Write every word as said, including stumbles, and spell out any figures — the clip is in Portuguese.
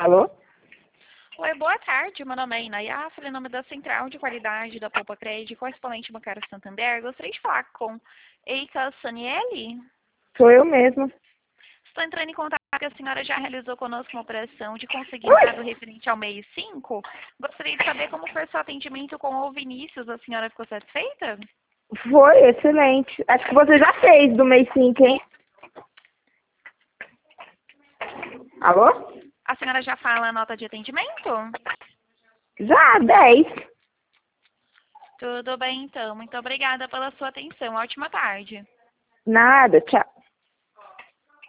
Alô? Oi, boa tarde. Meu nome é Inaya, falei em nome da Central de Qualidade da Poupa Crédito, correspondente bancário Santander. Gostaria de falar com Eika Saniele. Sou eu mesma. Estou entrando em contato porque a senhora já realizou conosco uma operação de consignado referente ao mês cinco. Gostaria de saber como foi seu atendimento com o Vinícius. A senhora ficou satisfeita? Foi excelente. Acho que você já fez do mês cinco, hein? Alô? A senhora já fala a nota de atendimento? Já, dez. Tudo bem, então. Muito obrigada pela sua atenção. Ótima tarde. Nada, tchau.